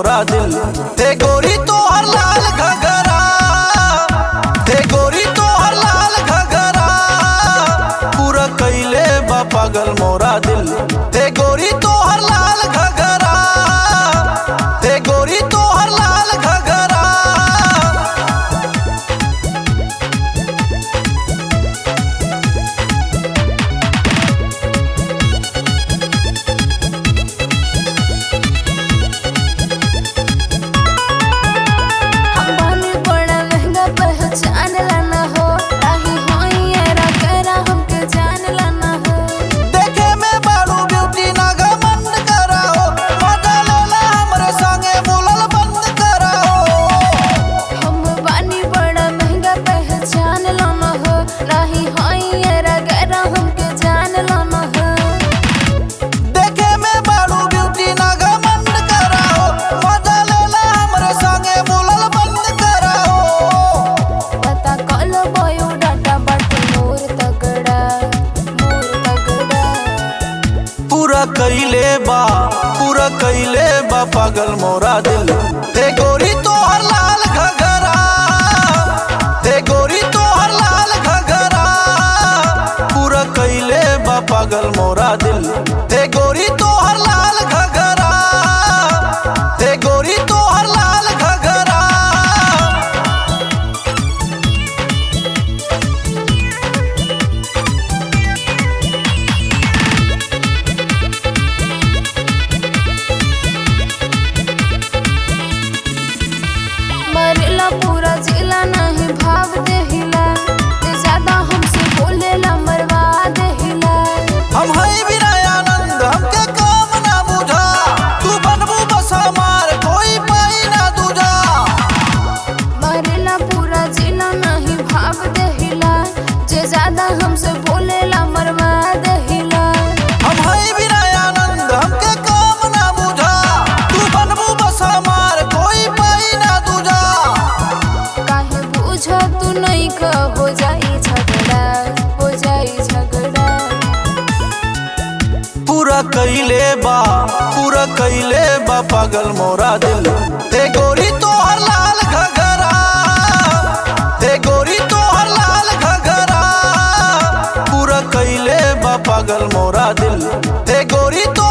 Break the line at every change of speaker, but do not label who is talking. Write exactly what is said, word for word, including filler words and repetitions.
मोरा दिल। हे गोरी तो हर लाल घघरा, हे गोरी तो हर लाल घघरा, पूरा कैले बा पागल मोरा दिल। हे गोरी तो हर लाल घघरा, हे गोरी तो हर लाल घघरा। कैले बा पूरा कैले बा पागल मोरा दिल। हे गोरी तो हर लाल घघरा, हे गोरी तो हर लाल घघरा, पूरा कैले बा पागल मोरा दिल। हे गोरी तो हर लाल घघरा, हे गोरी तो हर लाल घघरा।
मरेला पूरा जिला नहीं भाव देहिला, ते ज्यादा हमसे बोलेला मरवा देहिला।
हम है बिना आनंद हमके काम ना बुझा, तू बनबू बस हमार कोई पाई ना दूजा।
मरेला पूरा जिला नहीं भाव देहिला, जे ज्यादा हमसे बोलेला मरवा देहिला।
हम है बिना आनंद हमके काम ना बुझा, तू बनबू बस हमार कोई पाई ना दूजा।
काहे बुझ तू नहीं का हो जाई झगड़ा, हो जाई झगड़ा।
पूरा कैले बा पूरा कैले बा पागल मोरा दिल। हे गोरी तो हर लाल घघरा, हे गोरी तो हर लाल घघरा, पूरा कैले बा पागल मोरा दिल। हे गोरी तो